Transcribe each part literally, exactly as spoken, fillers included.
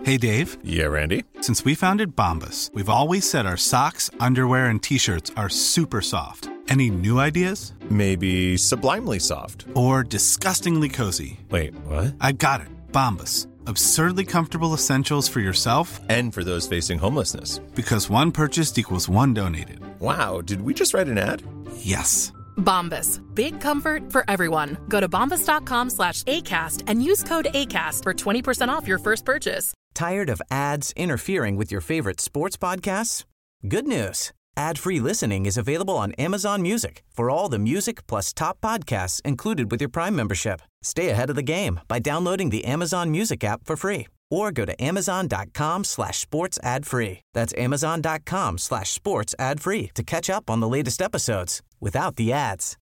Hey, Dave. Yeah, Randy? Since we founded Bombas, we've always said our socks, underwear, and T-shirts are super soft. Any new ideas? Maybe sublimely soft. Or disgustingly cozy. Wait, what? I got it. Bombas. Absurdly comfortable essentials for yourself and for those facing homelessness. Because one purchased equals one donated. Wow, did we just write an ad? Yes. Bombas. Big comfort for everyone. Go to bombas.com slash ACAST and use code ACAST for twenty percent off your first purchase. Tired of ads interfering with your favorite sports podcasts? Good news. Ad-free listening is available on Amazon Music for all the music plus top podcasts included with your Prime membership. Stay ahead of the game by downloading the Amazon Music app for free or go to amazon.com slash sports ad free. That's amazon.com slash sports ad free to catch up on the latest episodes without the ads.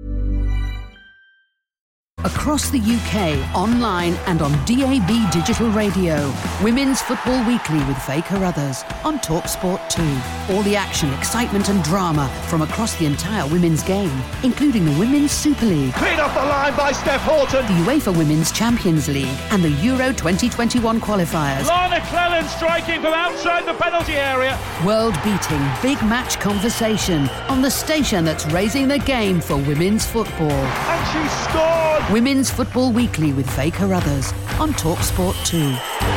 Across the U K, online and on D A B Digital Radio. Women's Football Weekly with Faye Carruthers on TalkSport two. All the action, excitement and drama from across the entire women's game, including the Women's Super League. Clean off the line by Steph Horton. The UEFA Women's Champions League and the Euro twenty twenty-one qualifiers. Lana Cleland striking from outside the penalty area. World-beating big match conversation on the station that's raising the game for women's football. And she scored! Women's Football Weekly with Faye Carruthers on TalkSport two.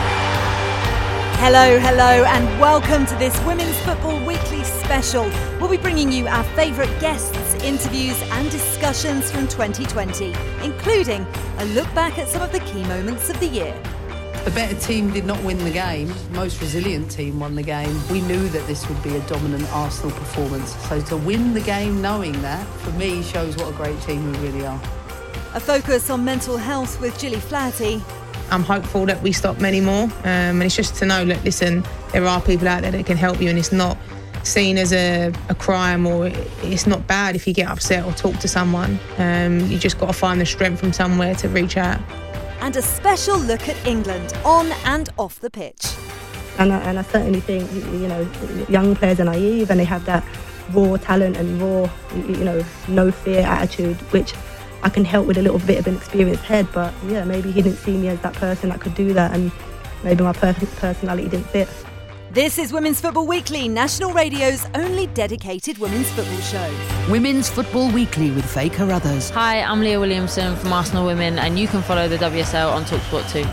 Hello, hello, and welcome to this Women's Football Weekly special. We'll be bringing you our favourite guests, interviews and discussions from twenty twenty, including a look back at some of the key moments of the year. The better team did not win the game. The most resilient team won the game. We knew that this would be a dominant Arsenal performance. So to win the game knowing that, for me, shows what a great team we really are. A focus on mental health with Gilly Flaherty. I'm hopeful that we stop many more. Um, and it's just to know that, listen, there are people out there that can help you and it's not seen as a, a crime or it's not bad if you get upset or talk to someone. Um, you just got to find the strength from somewhere to reach out. And a special look at England on and off the pitch. And I, and I certainly think, you know, young players are naive and they have that raw talent and raw, you know, no fear attitude, which I can help with a little bit of an experienced head, but yeah, maybe he didn't see me as that person that could do that and maybe my per- personality didn't fit. This is Women's Football Weekly, National Radio's only dedicated women's football show. Women's Football Weekly with Faye Carruthers. Hi, I'm Leah Williamson from Arsenal Women and you can follow the W S L on TalkSport two.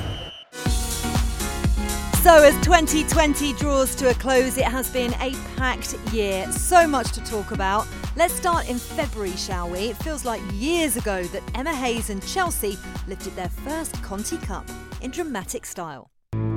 So as twenty twenty draws to a close, it has been a packed year. So much to talk about. Let's start in February, shall we? It feels like years ago that Emma Hayes and Chelsea lifted their first Conti Cup in dramatic style.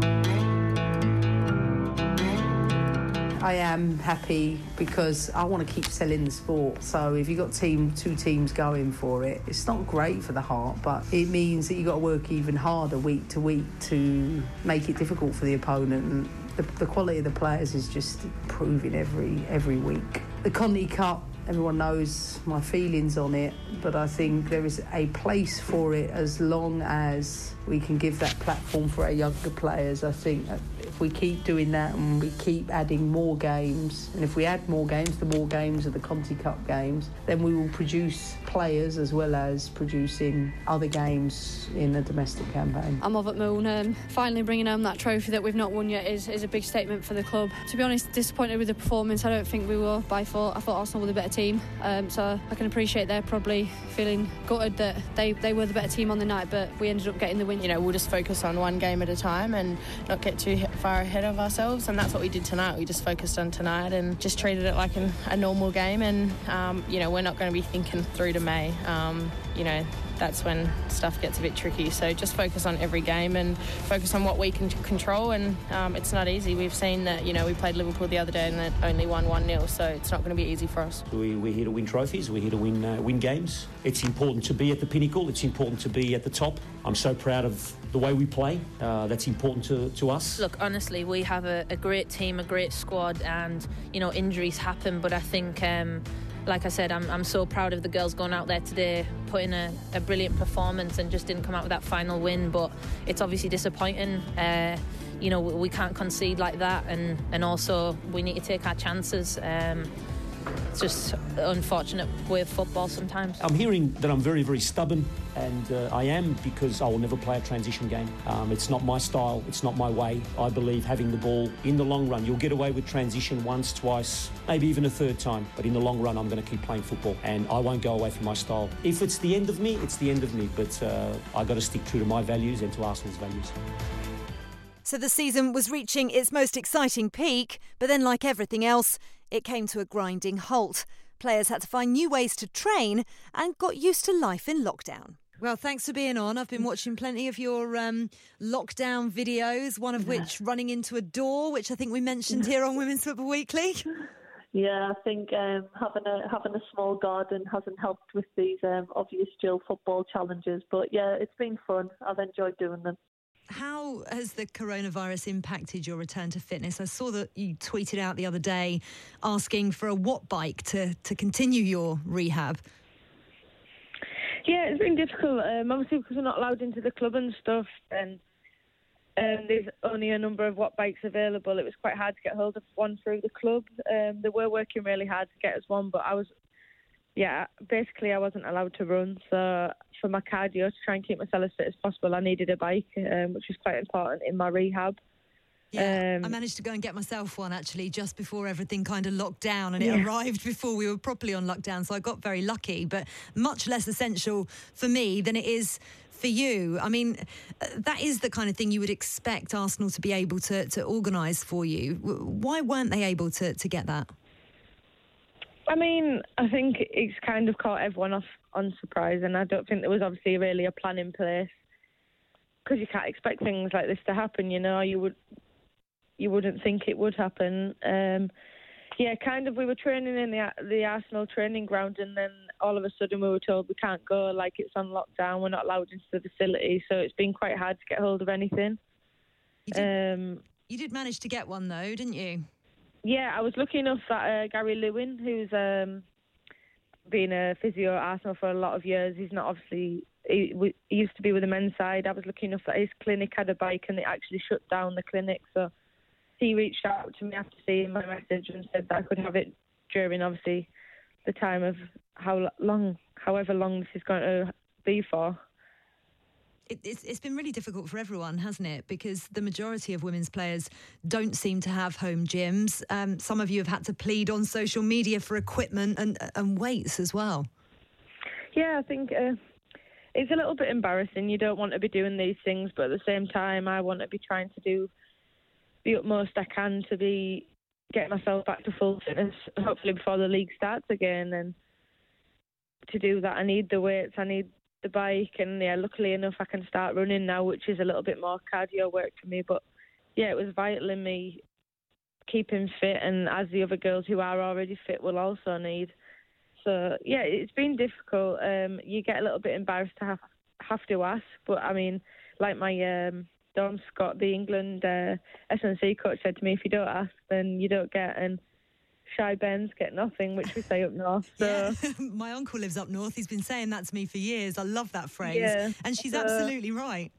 I am happy because I want to keep selling the sport. So if you've got team, two teams going for it, it's not great for the heart, but it means that you've got to work even harder week to week to make it difficult for the opponent. And the, the quality of the players is just improving every every week. The Conti Cup, everyone knows my feelings on it, but I think there is a place for it as long as we can give that platform for our younger players. I think if we keep doing that and we keep adding more games, and if we add more games, the more games are the Conti Cup games, then we will produce players as well as producing other games in a domestic campaign. I'm over at Moon. Um, finally bringing home that trophy that we've not won yet is, is a big statement for the club. To be honest, disappointed with the performance. I don't think we were by far. I thought Arsenal were the better team, um, so I can appreciate they're probably feeling gutted that they, they were the better team on the night, but we ended up getting the win. You know, we'll just focus on one game at a time and not get too far ahead of ourselves, and that's what we did tonight. We just focused on tonight and just treated it like an, a normal game, and um, you know, we're not going to be thinking through to May. Um, you know, that's when stuff gets a bit tricky, so just focus on every game and focus on what we can control, and um, it's not easy. We've seen that, you know, we played Liverpool the other day and they only won one nil, so it's not going to be easy for us. We, we're here to win trophies, we're here to win uh, win games. It's important to be at the pinnacle, it's important to be at the top. I'm so proud of the way we play. Uh, that's important to, to us. Look, honestly, we have a, a great team, a great squad, and, you know, injuries happen, but I think... Um, Like I said, I'm I'm so proud of the girls going out there today, putting a, a brilliant performance and just didn't come out with that final win. But it's obviously disappointing. Uh, you know, we can't concede like that, and, and also we need to take our chances. Um, it's just unfortunate with football sometimes. I'm hearing that I'm very, very stubborn, and uh, I am, because I will never play a transition game. Um, it's not my style, it's not my way. I believe having the ball in the long run, you'll get away with transition once, twice, maybe even a third time, but in the long run, I'm going to keep playing football, and I won't go away from my style. If it's the end of me, it's the end of me, but uh, I've got to stick true to my values and to Arsenal's values. So the season was reaching its most exciting peak, but then like everything else, it came to a grinding halt. Players had to find new ways to train and got used to life in lockdown. Well, thanks for being on. I've been watching plenty of your um, lockdown videos, one of Yeah. which running into a door, which I think we mentioned here on Women's Football Weekly. Yeah, I think um, having a having a small garden hasn't helped with these um, obvious Jill football challenges. But yeah, it's been fun. I've enjoyed doing them. How has the coronavirus impacted your return to fitness? I saw that you tweeted out the other day asking for a watt bike to, to continue your rehab. Yeah, it's been difficult, um, obviously because we're not allowed into the club and stuff, and um, there's only a number of watt bikes available. It was quite hard to get hold of one through the club. Um, they were working really hard to get us one, but I was, yeah, basically I wasn't allowed to run, so for my cardio, to try and keep myself as fit as possible, I needed a bike, um, which was quite important in my rehab. Yeah, Um, I managed to go and get myself one actually just before everything kind of locked down, and it Yeah. arrived before we were properly on lockdown, so I got very lucky, but much less essential for me than it is for you. I mean, uh, that is the kind of thing you would expect Arsenal to be able to, to organise for you. W- Why weren't they able to, to get that? I mean, I think it's kind of caught everyone off on surprise, and I don't think there was obviously really a plan in place, because you can't expect things like this to happen. You know, you would you wouldn't think it would happen. Um, yeah, kind of. We were training in the the Arsenal training ground, and then all of a sudden we were told we can't go, like it's on lockdown. We're not allowed into the facility, so it's been quite hard to get hold of anything. You did, Um, you did manage to get one though, didn't you? Yeah, I was lucky enough that uh, Gary Lewin, who's um, been a physio at Arsenal for a lot of years, he's not obviously, he, we, he used to be with the men's side. I was lucky enough that his clinic had a bike and they actually shut down the clinic. So he reached out to me after seeing my message and said that I could have it during, obviously, the time of how long, however long this is going to be for. It, it's, it's been really difficult for everyone, hasn't it? Because the majority of women's players don't seem to have home gyms. Um, some of you have had to plead on social media for equipment and, and weights as well. Yeah, I think uh, it's a little bit embarrassing. You don't want to be doing these things, but at the same time, I want to be trying to do the utmost I can to be get myself back to full fitness, hopefully before the league starts again. And to do that, I need the weights, I need the bike, and yeah, luckily enough I can start running now, which is a little bit more cardio work for me. But yeah, it was vital in me keeping fit, and as the other girls who are already fit will also need. So yeah, it's been difficult. Um, you get a little bit embarrassed to have have to ask, but I mean, like my um, Dom Scott, the England uh, S and C coach, said to me, if you don't ask, then you don't get. And shy Bens get nothing, which we say up north. So. Yeah. My uncle lives up north. He's been saying that to me for years. I love that phrase. Yeah. And she's Uh, absolutely right.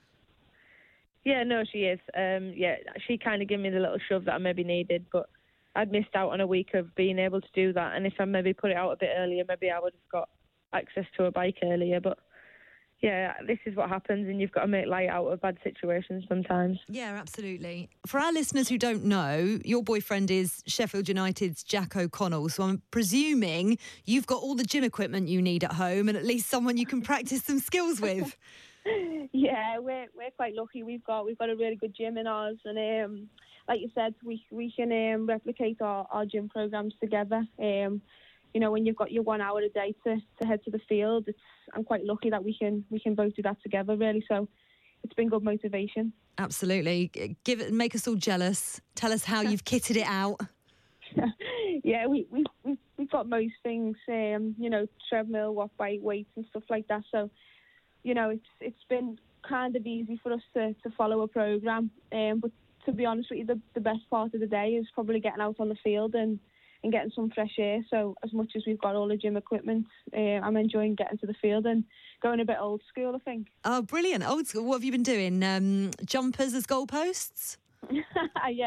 Yeah, no, she is. Um, yeah, she kind of gave me the little shove that I maybe needed, but I'd missed out on a week of being able to do that. And if I maybe put it out a bit earlier, maybe I would have got access to a bike earlier. But yeah, this is what happens, and you've got to make light out of bad situations sometimes. Yeah, absolutely. For our listeners who don't know, your boyfriend is Sheffield United's Jack O'Connell, so I'm presuming you've got all the gym equipment you need at home and at least someone you can practice some skills with. Yeah, we're we're quite lucky. We've got we've got a really good gym in ours, and um, like you said, we we can um, replicate our, our gym programs together. Um, you know, when you've got your one hour a day to, to head to the field, it's I'm quite lucky that we can we can both do that together. Really, so it's been good motivation. Absolutely, give it, make us all jealous. Tell us how you've kitted it out. Yeah, we we we we've got most things. Um, you know, treadmill, walk bike, weights, and stuff like that. So. You know, it's it's been kind of easy for us to, to follow a programme. Um, but to be honest with you, the, the best part of the day is probably getting out on the field and, and getting some fresh air. So as much as we've got all the gym equipment, uh, I'm enjoying getting to the field and going a bit old school, I think. Oh, brilliant. Old school. What have you been doing? Um, jumpers as goalposts? Yeah,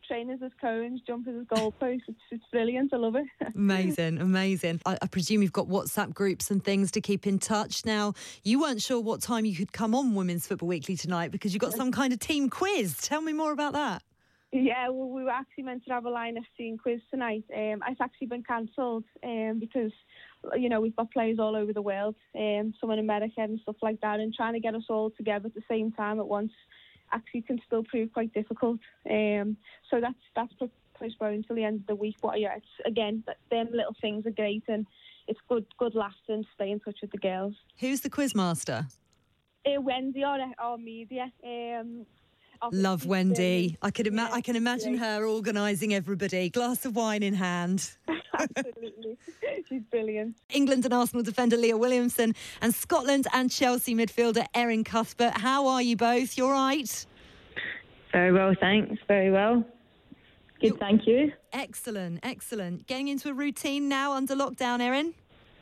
trainers as cones, jumpers as goalposts. It's, it's brilliant. I love it. Amazing, amazing. I, I presume you've got WhatsApp groups and things to keep in touch. Now, you weren't sure what time you could come on Women's Football Weekly tonight because you've got some kind of team quiz. Tell me more about that. Yeah, well, we were actually meant to have a Line F C quiz tonight. Um, it's actually been cancelled um, because, you know, we've got players all over the world, um, some in America and stuff like that, and trying to get us all together at the same time at once actually can still prove quite difficult. Um, so that's that's postponed until the end of the week. But yeah, it's, again, them little things are great, and it's good good laughs and stay in touch with the girls. Who's the quizmaster? Uh, Wendy, our, our media. Um, Love Wendy. I can, ima- yeah, I can imagine yeah. her organising everybody. Glass of wine in hand. Absolutely. She's brilliant. England and Arsenal defender Leah Williamson and Scotland and Chelsea midfielder Erin Cuthbert. How are you both? You all right? Very well, thanks. Very well. Good, You're- thank you. Excellent, excellent. Getting into a routine now under lockdown, Erin?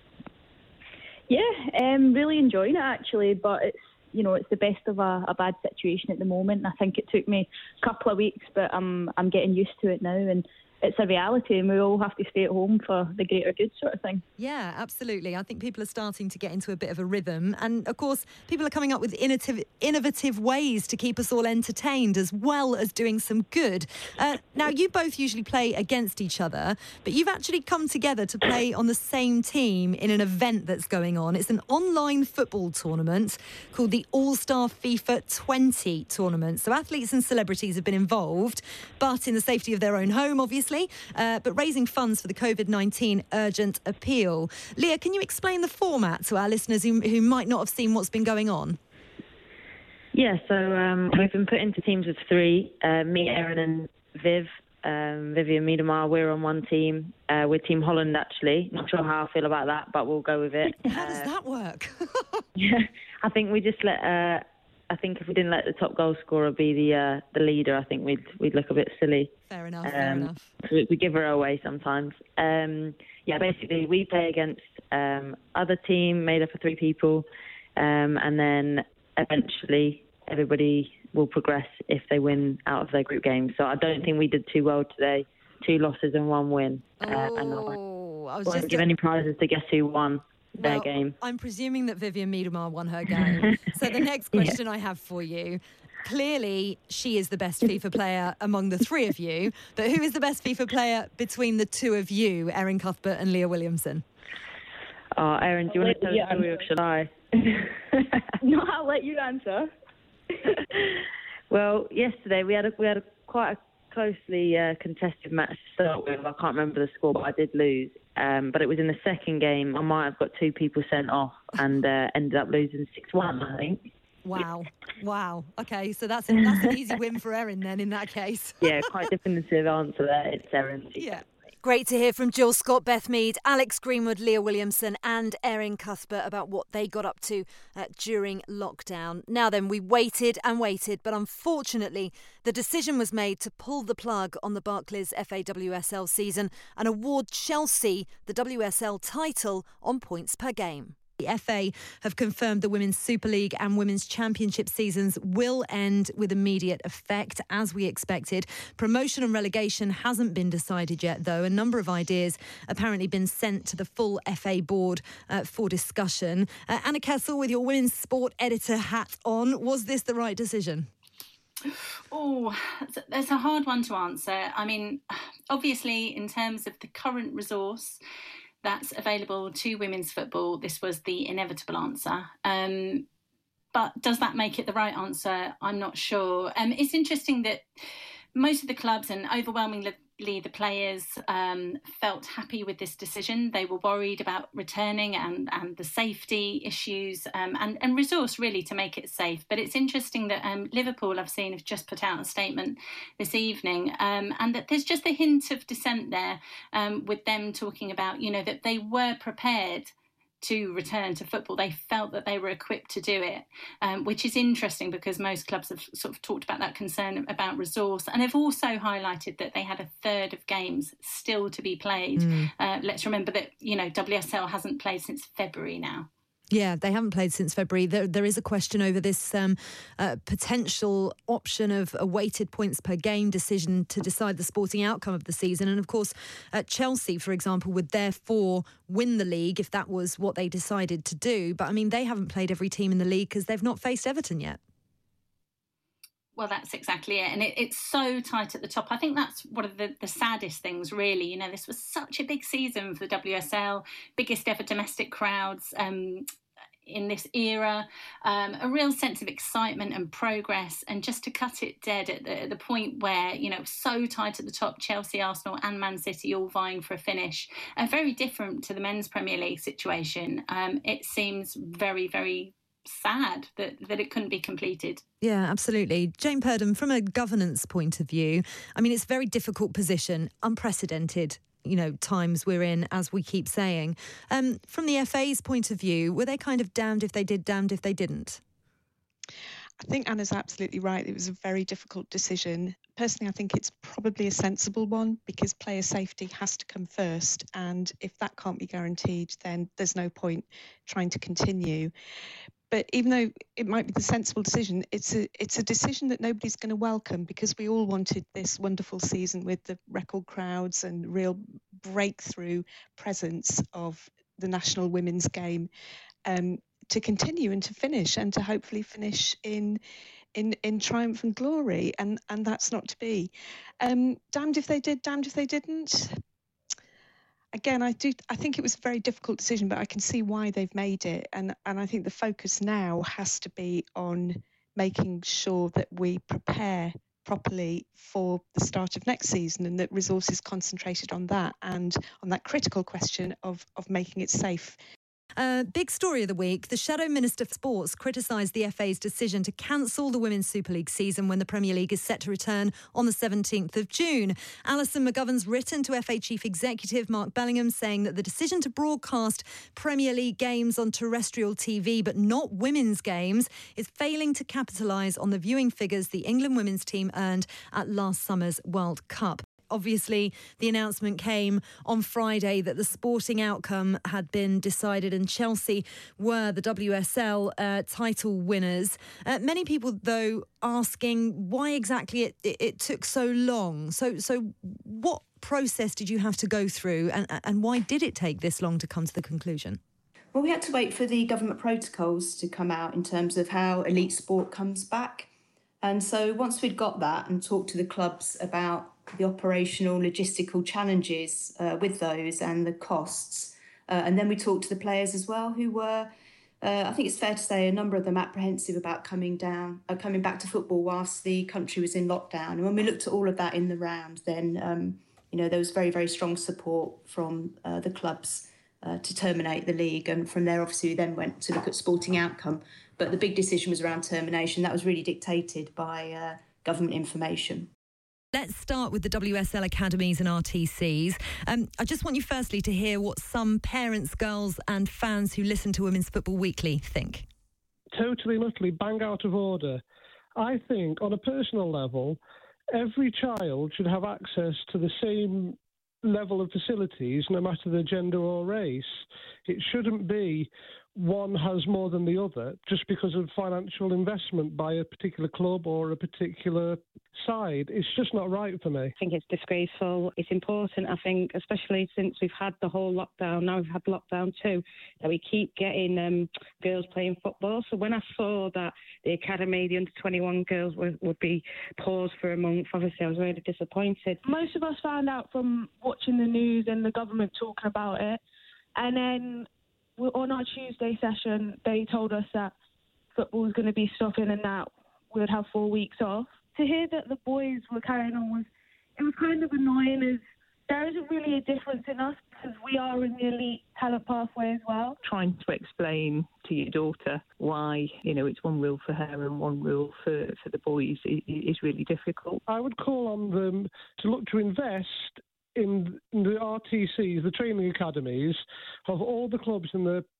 Yeah, um, really enjoying it actually, but it's you know, it's the best of a, a bad situation at the moment. I think it took me a couple of weeks, but I'm I'm getting used to it now, and it's a reality, and we all have to stay at home for the greater good sort of thing. Yeah, absolutely. I think people are starting to get into a bit of a rhythm. And, of course, people are coming up with innovative, innovative ways to keep us all entertained as well as doing some good. Uh, now, you both usually play against each other, but you've actually come together to play on the same team in an event that's going on. It's an online football tournament called the All-Star FIFA twenty tournament. So athletes and celebrities have been involved, but in the safety of their own home, obviously. Uh, but raising funds for the COVID nineteen urgent appeal. Leah, can you explain the format to our listeners who, who might not have seen what's been going on? Yeah, so um, we've been put into teams of three. Uh, me, Erin and Viv, um, Vivian Miedemar, we're on one team. Uh, we're Team Holland, actually. Not sure how I feel about that, but we'll go with it. How uh, does that work? yeah, I think we just let... Uh, I think if we didn't let the top goal scorer be the uh, the leader, I think we'd we'd look a bit silly. Fair enough. Um, fair enough. So we, we give her away sometimes. Um, yeah, basically we play against um, other team made up of three people, um, and then eventually everybody will progress if they win out of their group games. So I don't think we did too well today. Two losses and one win. Oh, uh, and I, I was won't just give any prizes to guess who won. Their well, game. I'm presuming that Vivian Miedemar won her game. So the next question yeah. I have for you, clearly she is the best FIFA player among the three of you, but who is the best FIFA player between the two of you, Erin Cuthbert and Leah Williamson? Oh, Erin, do you want to tell the story or should I? No, I'll let you answer. Well, yesterday we had a, we had a quite a closely uh, contested match to start with. I can't remember the score, but I did lose. Um, but it was in the second game. I might have got two people sent off and uh, ended up losing six one, I think. Wow. Wow. Okay, so that's, a, that's an easy win for Erin then in that case. Yeah, quite definitive answer there. It's Erin. Yeah. Great to hear from Jill Scott, Beth Mead, Alex Greenwood, Leah Williamson and Erin Cuthbert about what they got up to uh, during lockdown. Now then, we waited and waited, but unfortunately the decision was made to pull the plug on the Barclays F A W S L season and award Chelsea the W S L title on points per game. The F A have confirmed the Women's Super League and Women's Championship seasons will end with immediate effect, as we expected. Promotion and relegation hasn't been decided yet, though. A number of ideas apparently been sent to the full F A board uh, for discussion. Uh, Anna Kessel, with your women's sport editor hat on, was this the right decision? Oh, that's a hard one to answer. I mean, obviously, in terms of the current resource that's available to women's football, this was the inevitable answer. Um, but does that make it the right answer? I'm not sure. Um, it's interesting that most of the clubs and overwhelmingly the players um, felt happy with this decision. They were worried about returning and, and the safety issues um, and, and resource really to make it safe. But it's interesting that um, Liverpool, I've seen, have just put out a statement this evening um, and that there's just a hint of dissent there um, with them talking about, you know, that they were prepared to return to football. They felt that they were equipped to do it, um, which is interesting because most clubs have sort of talked about that concern about resource and have also highlighted that they had a third of games still to be played. Mm. Uh, let's remember that, you know, W S L hasn't played since February now. Yeah, they haven't played since February. There, there is a question over this um, uh, potential option of a weighted points per game decision to decide the sporting outcome of the season. And of course, uh, Chelsea, for example, would therefore win the league if that was what they decided to do. But I mean, they haven't played every team in the league because they've not faced Everton yet. Well, that's exactly it. And it, it's so tight at the top. I think that's one of the, the saddest things, really. You know, this was such a big season for the W S L, biggest ever domestic crowds um, in this era, um, a real sense of excitement and progress. And just to cut it dead at the, at the point where, you know, so tight at the top, Chelsea, Arsenal and Man City all vying for a finish, uh, very different to the men's Premier League situation. Um, it seems very, very sad that, that it couldn't be completed. Yeah, absolutely. Jane Purdom, from a governance point of view, I mean, it's a very difficult position, unprecedented, you know, times we're in, as we keep saying. Um, from the F A's point of view, were they kind of damned if they did, damned if they didn't? I think Anna's absolutely right. It was a very difficult decision. Personally, I think it's probably a sensible one because player safety has to come first. And if that can't be guaranteed, then there's no point trying to continue. But even though it might be the sensible decision, it's a it's a decision that nobody's going to welcome because we all wanted this wonderful season with the record crowds and real breakthrough presence of the national women's game um, to continue and to finish and to hopefully finish in in in triumph and glory. And, and that's not to be. Um, damned if they did, damned if they didn't. Again, I do. I think it was a very difficult decision, but I can see why they've made it, and and I think the focus now has to be on making sure that we prepare properly for the start of next season, and that resources concentrated on that and on that critical question of of making it safe. Uh, big story of the week. The Shadow Minister for Sports criticised the F A's decision to cancel the Women's Super League season when the Premier League is set to return on the seventeenth of June. Alison McGovern's written to F A Chief Executive Mark Bellingham saying that the decision to broadcast Premier League games on terrestrial T V but not women's games is failing to capitalise on the viewing figures the England women's team earned at last summer's World Cup. Obviously, the announcement came on Friday that the sporting outcome had been decided and Chelsea were the W S L uh, title winners. Uh, many people, though, asking why exactly it, it, it took so long. So, so what process did you have to go through and, and why did it take this long to come to the conclusion? Well, we had to wait for the government protocols to come out in terms of how elite sport comes back. And so once we'd got that and talked to the clubs about the operational logistical challenges uh, with those and the costs, uh, and then we talked to the players as well who were, uh, I think it's fair to say, a number of them apprehensive about coming down, uh, coming back to football whilst the country was in lockdown. And when we looked at all of that in the round, then um, you know there was very, very strong support from uh, the clubs uh, to terminate the league. And from there, obviously, we then went to look at sporting outcome. But the big decision was around termination. That was really dictated by uh, government information. Let's start with the W S L academies and R T Cs. Um, I just want you firstly to hear what some parents, girls and fans who listen to Women's Football Weekly think. Totally and utterly bang out of order. I think on a personal level, every child should have access to the same level of facilities no matter the gender or race. It shouldn't be one has more than the other just because of financial investment by a particular club or a particular side. It's just not right for me. I think it's disgraceful. It's important, I think, especially since we've had the whole lockdown, now we've had lockdown too, that we keep getting um, girls playing football. So when I saw that the academy, the under twenty-one girls would, would be paused for a month, obviously I was really disappointed. Most of us found out from watching the news and the government talking about it, and then on our Tuesday session, they told us that football was going to be stopping and that we would have four weeks off. To hear that the boys were carrying on was, it was kind of annoying, as there isn't really a difference in us because we are in the elite talent pathway as well. Trying to explain to your daughter why, you know, it's one rule for her and one rule for, for the boys is really difficult. I would call on them to look to invest in the R T Cs, the training academies of all the clubs in the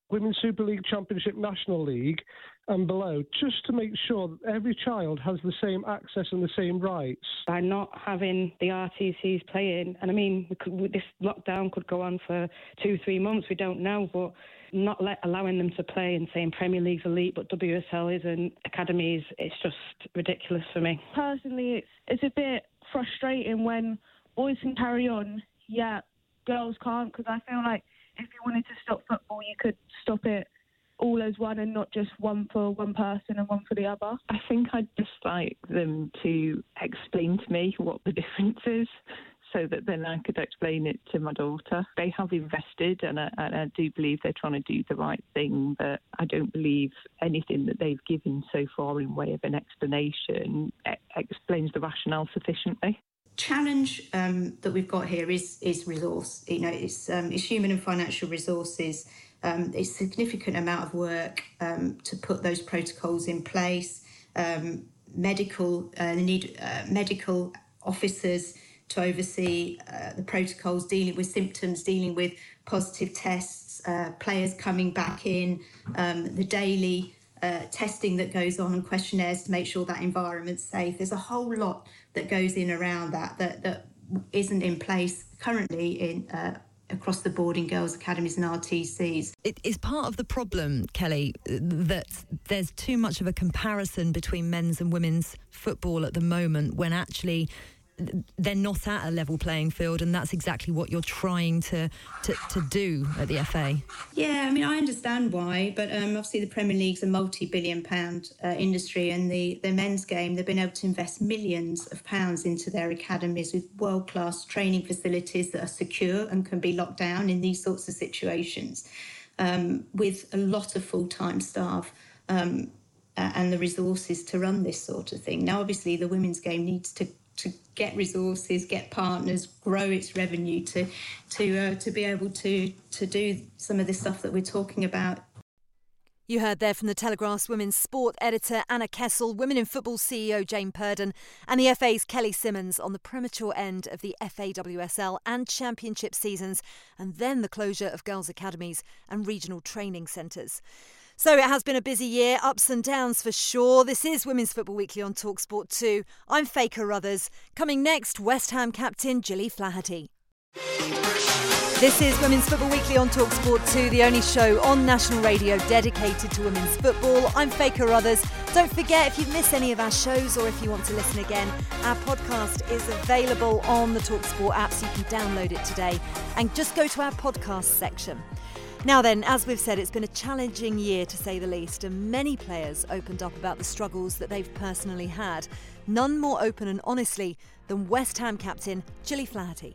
Women's Super League, Championship, National League and below, just to make sure that every child has the same access and the same rights. By not having the R T Cs playing, and I mean, we could, this lockdown could go on for two, three months, we don't know, but not let, allowing them to play and saying Premier League's elite, but W S L isn't, academies, it's just ridiculous for me. Personally, it's, it's a bit frustrating when boys can carry on, yet girls can't, because I feel like if you wanted to stop football, you could stop it all as one and not just one for one person and one for the other. I think I'd just like them to explain to me what the difference is, so that then I could explain it to my daughter. They have invested, and I, and I do believe they're trying to do the right thing, but I don't believe anything that they've given so far in way of an explanation e- explains the rationale sufficiently. Challenge um, that we've got here is is resource. You know, it's um, it's human and financial resources. Um, it's a significant amount of work um, to put those protocols in place. Um, medical, uh, they need uh, medical officers to oversee uh, the protocols, dealing with symptoms, dealing with positive tests, uh, players coming back in, um, the daily uh, testing that goes on and questionnaires to make sure that environment's safe. There's a whole lot that goes in around that that, that isn't in place currently in uh, across the board in girls' academies and R T Cs. It is part of the problem, Kelly, that there's too much of a comparison between men's and women's football at the moment, when actually they're not at a level playing field, and that's exactly what you're trying to, to, to do at the F A. Yeah, I mean, I understand why, but um, obviously the Premier League's a multi-billion pound uh, industry, and the, the men's game, they've been able to invest millions of pounds into their academies with world-class training facilities that are secure and can be locked down in these sorts of situations, um, with a lot of full-time staff um, and the resources to run this sort of thing. Now, obviously, the women's game needs to to get resources, get partners, grow its revenue to to uh, to be able to to do some of the stuff that we're talking about. You heard there from the Telegraph's women's sport editor Anna Kessel, Women in Football C E O Jane Purden, and the F A's Kelly Simmons on the premature end of the F A W S L and Championship seasons, and then the closure of girls' academies and regional training centres. So it has been a busy year, ups and downs for sure. This is Women's Football Weekly on TalkSport two. I'm Faye Carruthers. Coming next, West Ham captain Gilly Flaherty. This is Women's Football Weekly on TalkSport two, the only show on national radio dedicated to women's football. I'm Faye Carruthers. Don't forget, if you've missed any of our shows or if you want to listen again, our podcast is available on the TalkSport app, so you can download it today and just go to our podcast section. Now then, as we've said, it's been a challenging year to say the least, and many players opened up about the struggles that they've personally had. None more open and honestly than West Ham captain Gilly Flaherty.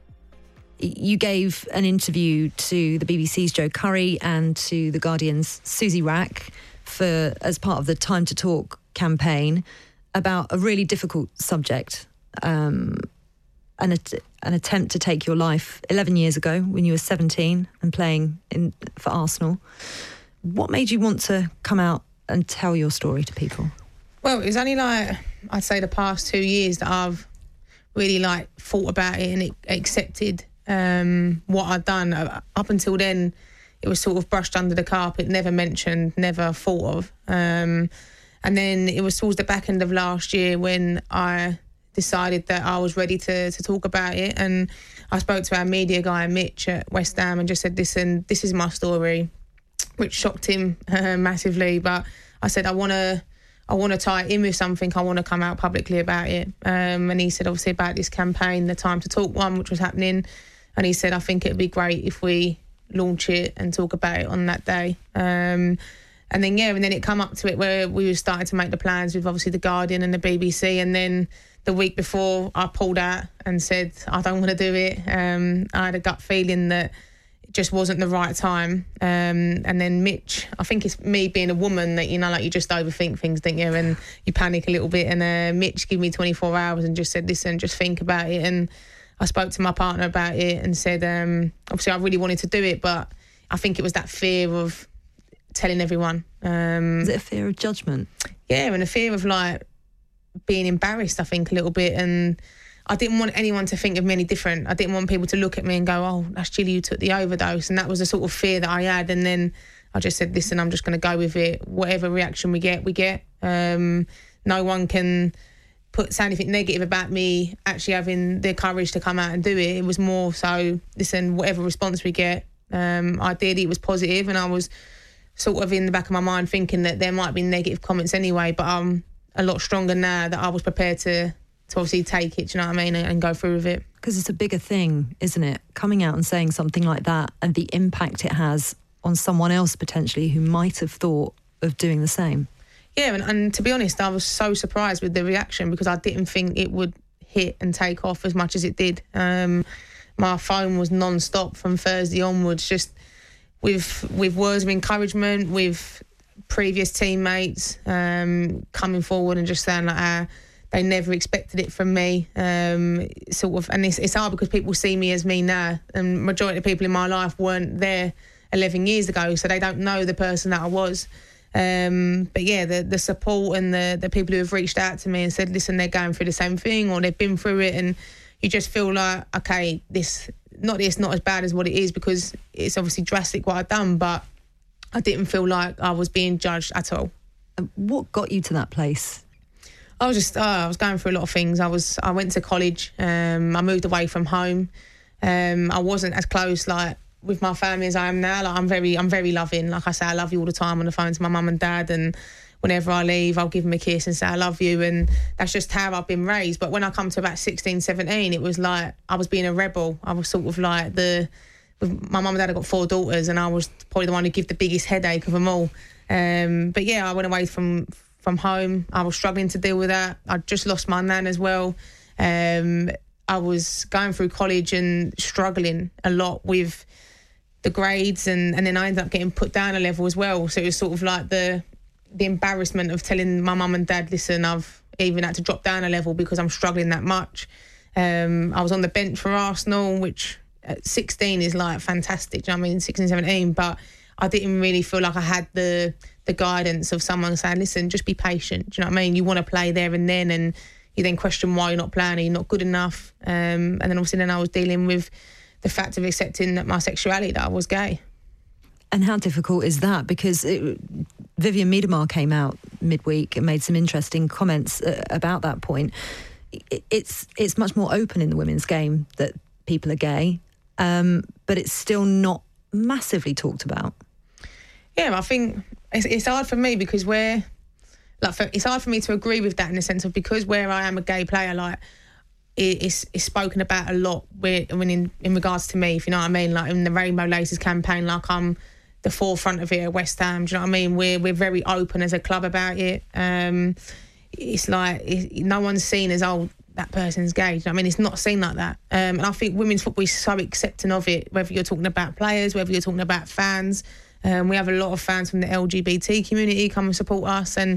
You gave an interview to the B B C's Joe Curry and to The Guardian's Susie Rack for as part of the Time to Talk campaign about a really difficult subject, um, an, att- an attempt to take your life eleven years ago when you were seventeen and playing in for Arsenal. What made you want to come out and tell your story to people? Well, it was only like, I'd say the past two years that I've really like thought about it and it accepted um, what I'd done. Up until then, it was sort of brushed under the carpet, never mentioned, never thought of. Um, and then it was towards the back end of last year when I decided that I was ready to to talk about it, and I spoke to our media guy Mitch at West Ham and just said, listen, this is my story, which shocked him uh, massively, but I said I want to I want to tie it in with something, I want to come out publicly about it, um, and he said obviously about this campaign, the Time to Talk one, which was happening, and he said I think it'd be great if we launch it and talk about it on that day. um, and then yeah and then it come up to it where we were starting to make the plans with obviously The Guardian and the B B C, and then the week before I pulled out and said I don't want to do it. Um, I had a gut feeling that it just wasn't the right time. Um, and then Mitch, I think it's me being a woman that, you know, like you just overthink things, don't you? And you panic a little bit. And uh, Mitch gave me twenty-four hours and just said, listen, just think about it. And I spoke to my partner about it and said, um, obviously I really wanted to do it, but I think it was that fear of telling everyone. Um, Is it a fear of judgment? Yeah, and a fear of like, being embarrassed, I think, a little bit, and I didn't want anyone to think of me any different. I didn't want people to look at me and go, oh, that's Gilly who took the overdose, and that was the sort of fear that I had. And then I just said, listen, I'm just going to go with it. Whatever reaction we get, we get. Um, no one can put say anything negative about me actually having the courage to come out and do it. It was more so, listen, whatever response we get, um, ideally it was positive, and I was sort of in the back of my mind thinking that there might be negative comments anyway, but I'm a lot stronger now that I was prepared to, to obviously take it, do you know what I mean, and, and go through with it. Because it's a bigger thing, isn't it? Coming out and saying something like that and the impact it has on someone else potentially who might have thought of doing the same. Yeah, and, and to be honest, I was so surprised with the reaction because I didn't think it would hit and take off as much as it did. Um, my phone was non-stop from Thursday onwards, just with with words of encouragement, with previous teammates um, coming forward and just saying like, ah, they never expected it from me. Um, sort of, and it's, it's hard because people see me as me now, and majority of people in my life weren't there eleven years ago, so they don't know the person that I was. Um, but yeah, the the support and the, the people who have reached out to me and said, listen, they're going through the same thing or they've been through it, and you just feel like, okay, this not this not as bad as what it is, because it's obviously drastic what I've done, but I didn't feel like I was being judged at all. What got you to that place? I was just, oh, I was going through a lot of things. I was, I went to college. Um, I moved away from home. Um, I wasn't as close, like, with my family as I am now. Like, I'm very, I'm very loving. Like I say, I love you all the time on the phone to my mum and dad, and whenever I leave, I'll give them a kiss and say I love you, and that's just how I've been raised. But when I come to about sixteen, seventeen, it was like I was being a rebel. I was sort of like the, with my mum and dad have got four daughters, and I was probably the one who gave the biggest headache of them all. Um, but yeah, I went away from from home. I was struggling to deal with that. I just lost my nan as well. Um, I was going through college and struggling a lot with the grades, and, and then I ended up getting put down a level as well. So it was sort of like the the embarrassment of telling my mum and dad, listen, I've even had to drop down a level because I'm struggling that much. Um, I was on the bench for Arsenal, which at sixteen is like fantastic, do you know what I mean, sixteen, seventeen, but I didn't really feel like I had the the guidance of someone saying, listen, just be patient, do you know what I mean? You want to play there and then, and you then question why you're not playing, or you're not good enough. Um, and then obviously then I was dealing with the fact of accepting that my sexuality, that I was gay. And how difficult is that? Because it, Vivianne Miedema came out midweek and made some interesting comments uh, about that point. It, it's it's much more open in the women's game that people are gay, um, but it's still not massively talked about. Yeah, I think it's, it's hard for me because we're like for, it's hard for me to agree with that in the sense of, because where I am a gay player, like it, it's it's spoken about a lot. Where when in in regards to me, if you know what I mean, like in the Rainbow Laces campaign, like I'm the forefront of it at West Ham. Do you know what I mean? We're we're very open as a club about it. Um, it's like it, no one's seen as, oh, that person's gay. Do you know what I mean? It's not seen like that. Um, and I think women's football is so accepting of it, whether you're talking about players, whether you're talking about fans. Um, we have a lot of fans from the L G B T community come and support us, and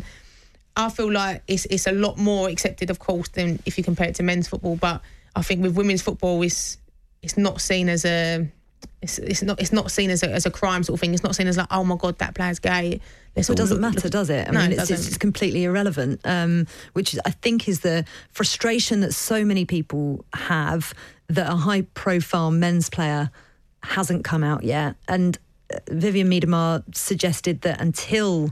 I feel like it's it's a lot more accepted, of course, than if you compare it to men's football. But I think with women's football, it's it's not seen as a it's it's not it's not seen as a as a crime sort of thing. It's not seen as like, oh my God, that player's gay. Well, it doesn't matter, does it? I no, mean, it it's, doesn't. it's completely irrelevant, um, which I think is the frustration that so many people have, that a high-profile men's player hasn't come out yet. And Vivianne Miedema suggested that until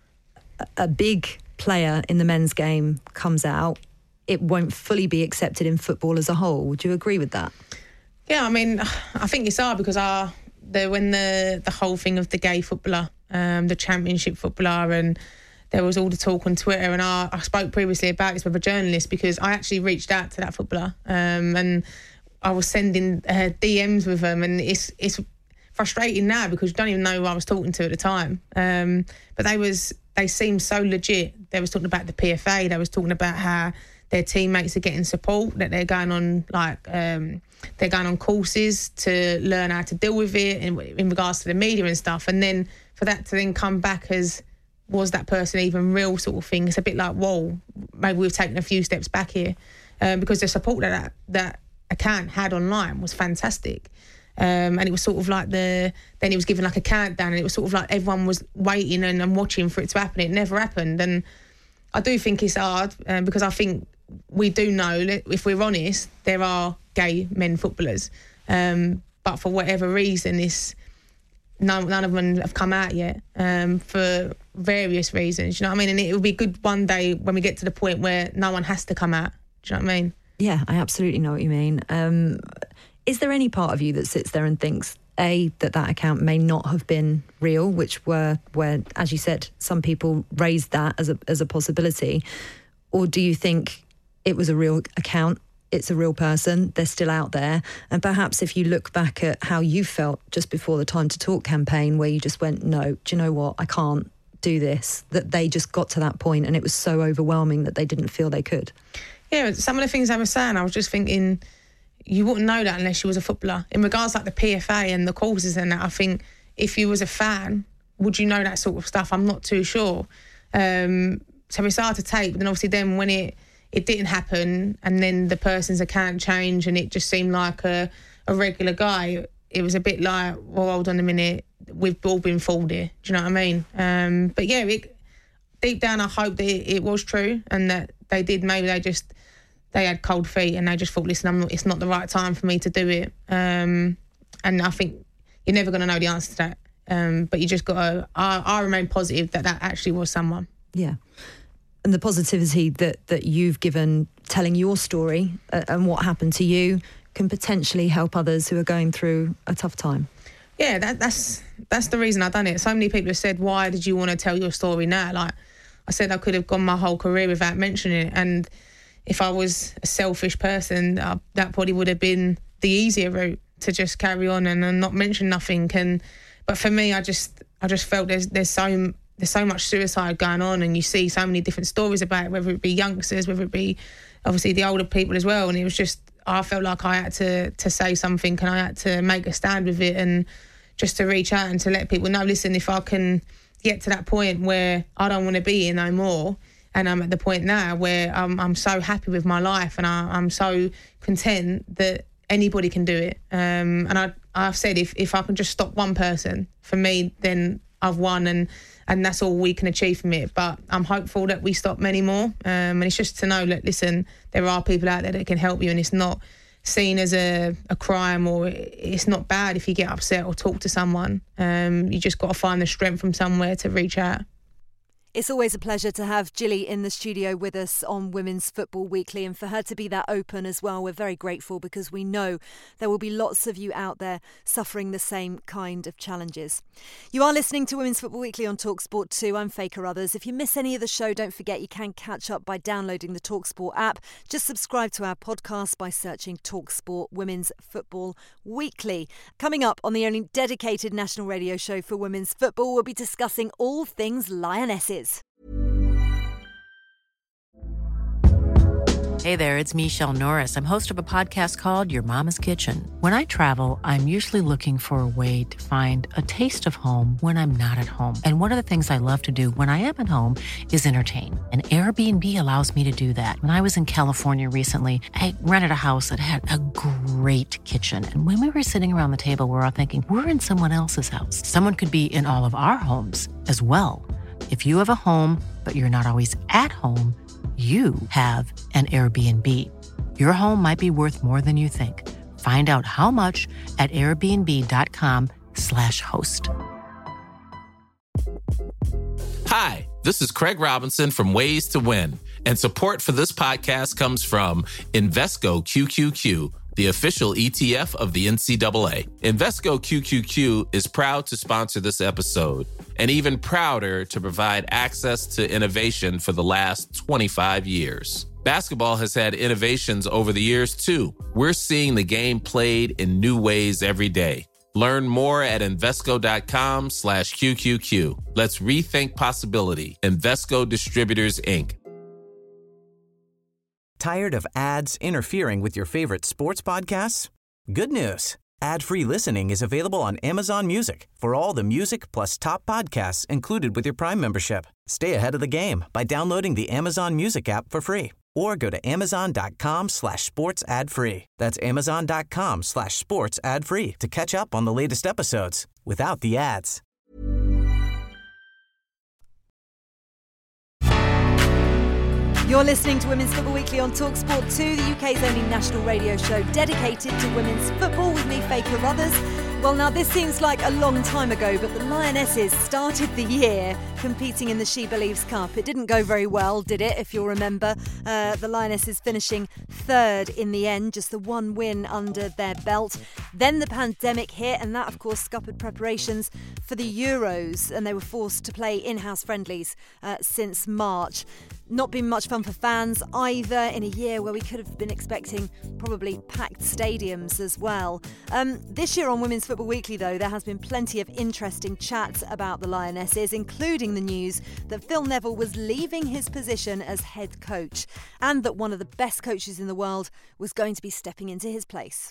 a big player in the men's game comes out, it won't fully be accepted in football as a whole. Would you agree with that? Yeah, I mean, I think it's hard because our, the, when the, the whole thing of the gay footballer, um, the championship footballer, and there was all the talk on Twitter, and I, I spoke previously about this with a journalist because I actually reached out to that footballer, um, and I was sending uh, D Ms with them, and it's it's frustrating now because you don't even know who I was talking to at the time. Um, but they was they seemed so legit. They was talking about the P F A. They was talking about how their teammates are getting support, that they're going on like um, they're going on courses to learn how to deal with it in, in regards to the media and stuff. And then for that to then come back as, was that person even real sort of thing? It's a bit like, whoa, maybe we've taken a few steps back here, um, because the support that that, that account had online was fantastic. Um, and it was sort of like the, then he was given like a countdown, and it was sort of like everyone was waiting and, and watching for it to happen. It never happened. And I do think it's hard um, because I think we do know, if we're honest, there are gay men footballers. Um, but for whatever reason, it's, none, none of them have come out yet um, for various reasons. You know what I mean? And it will be good one day when we get to the point where no one has to come out. Do you know what I mean? Yeah, I absolutely know what you mean. Um, is there any part of you that sits there and thinks, A, that that account may not have been real, which were where, as you said, some people raised that as a as a possibility, or do you think it was a real account? It's a real person, they're still out there. And perhaps if you look back at how you felt just before the Time to Talk campaign, where you just went, no, do you know what, I can't do this, that they just got to that point and it was so overwhelming that they didn't feel they could. Yeah, some of the things I was saying, I was just thinking, you wouldn't know that unless you was a footballer. In regards like the P F A and the courses and that, I think if you was a fan, would you know that sort of stuff? I'm not too sure. Um, so it's hard to take, but then obviously then when it, it didn't happen and then the person's account changed and it just seemed like a, a regular guy, it was a bit like, well, hold on a minute, we've all been fooled here. Do you know what I mean? Um, but yeah, it, deep down I hope that it, it was true and that they did, maybe they just, they had cold feet and they just thought, listen, I'm not, it's not the right time for me to do it. Um, and I think you're never going to know the answer to that. Um, but you just got to, I, I remain positive that that actually was someone. Yeah. And the positivity that, that you've given telling your story uh, and what happened to you can potentially help others who are going through a tough time. Yeah, that, that's that's the reason I've done it. So many people have said, why did you want to tell your story now? Like I said, I could have gone my whole career without mentioning it. And if I was a selfish person, uh, that probably would have been the easier route to just carry on and, and not mention nothing. And but for me, I just I just felt there's there's so there's so much suicide going on, and you see so many different stories about it, whether it be youngsters, whether it be obviously the older people as well. And it was just, I felt like I had to to say something and I had to make a stand with it and just to reach out and to let people know, listen, if I can get to that point where I don't want to be here no more, and I'm at the point now where I'm, I'm so happy with my life and I, I'm so content that anybody can do it. Um, and I, I've said if, if I can just stop one person, for me, then I've won, and, and that's all we can achieve from it. But I'm hopeful that we stop many more. Um, and it's just to know that, listen, there are people out there that can help you, and it's not seen as a, a crime, or it's not bad if you get upset or talk to someone. Um, you just got to find the strength from somewhere to reach out. It's always a pleasure to have Gilly in the studio with us on Women's Football Weekly, and for her to be that open as well. We're very grateful because we know there will be lots of you out there suffering the same kind of challenges. You are listening to Women's Football Weekly on TalkSport two. I'm Faye Carruthers. If you miss any of the show, don't forget you can catch up by downloading the TalkSport app. Just subscribe to our podcast by searching TalkSport Women's Football Weekly. Coming up on the only dedicated national radio show for women's football, we'll be discussing all things Lionesses. Hey there, it's Michelle Norris. I'm host of a podcast called Your Mama's Kitchen. When I travel, I'm usually looking for a way to find a taste of home when I'm not at home. And one of the things I love to do when I am at home is entertain. And Airbnb allows me to do that. When I was in California recently, I rented a house that had a great kitchen. And when we were sitting around the table, we were all thinking, we're in someone else's house. Someone could be in all of our homes as well. If you have a home, but you're not always at home, you have an Airbnb. Your home might be worth more than you think. Find out how much at airbnb.com slash host. Hi, this is Craig Robinson from Ways to Win, and support for this podcast comes from Invesco Q Q Q, the official E T F of the N C double A. Invesco Q Q Q is proud to sponsor this episode, and even prouder to provide access to innovation for the last twenty-five years. Basketball has had innovations over the years, too. We're seeing the game played in new ways every day. Learn more at Invesco.com slash QQQ. Let's rethink possibility. Invesco Distributors, Incorporated. Tired of ads interfering with your favorite sports podcasts? Good news. Ad-free listening is available on Amazon Music for all the music plus top podcasts included with your Prime membership. Stay ahead of the game by downloading the Amazon Music app for free or go to amazon.com slash sports ad free. That's amazon.com slash sports ad free to catch up on the latest episodes without the ads. You're listening to Women's Football Weekly on TalkSport two, the U K's only national radio show dedicated to women's football, with me, Faye Carruthers. Well, now this seems like a long time ago, but the Lionesses started the year competing in the She Believes Cup. It didn't go very well, did it, if you'll remember? Uh, the Lionesses finishing third in the end, just the one win under their belt. Then the pandemic hit, and that, of course, scuppered preparations for the Euros, and they were forced to play in-house friendlies uh, since March. Not been much fun for fans either, in a year where we could have been expecting probably packed stadiums as well. Um, this year on Women's Football Weekly, though, there has been plenty of interesting chats about the Lionesses, including the news that Phil Neville was leaving his position as head coach, and that one of the best coaches in the world was going to be stepping into his place.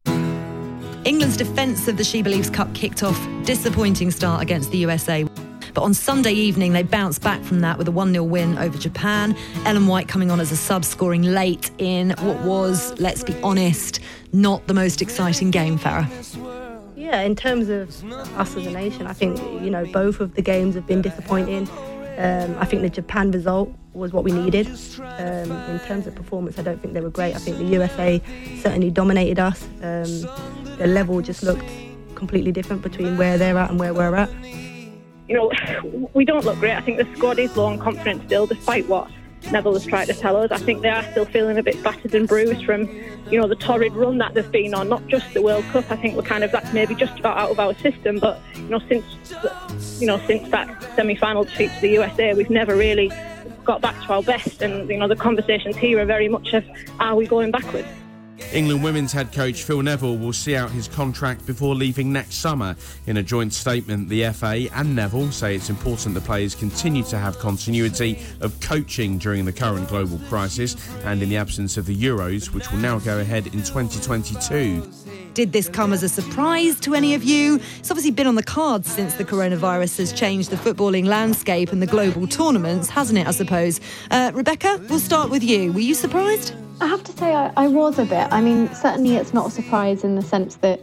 England's defence of the She Believes Cup kicked off. Disappointing start against the U S A. But on Sunday evening, they bounced back from that with a one nil win over Japan. Ellen White coming on as a sub, scoring late in what was, let's be honest, not the most exciting game, Farah. Yeah, in terms of us as a nation, I think, you know, both of the games have been disappointing. Um, I think the Japan result was what we needed. Um, in terms of performance, I don't think they were great. I think the U S A certainly dominated us. Um, the level just looked completely different between where they're at and where we're at. You know, we don't look great. I think the squad is low on confidence still, despite what Neville has tried to tell us. I think they are still feeling a bit battered and bruised from, you know, the torrid run that they've been on, not just the World Cup. I think we're kind of, that's maybe just about out of our system, but, you know, since, you know, since that semi-final defeat to the U S A, we've never really got back to our best. And, you know, the conversations here are very much of, are we going backwards? England women's head coach Phil Neville will see out his contract before leaving next summer. In a joint statement, the F A and Neville say it's important the players continue to have continuity of coaching during the current global crisis and in the absence of the Euros, which will now go ahead in twenty twenty-two. Did this come as a surprise to any of you? It's obviously been on the cards since the coronavirus has changed the footballing landscape and the global tournaments, hasn't it, I suppose? Uh, Rebecca, we'll start with you. Were you surprised? I have to say I, I was a bit. I mean, certainly it's not a surprise in the sense that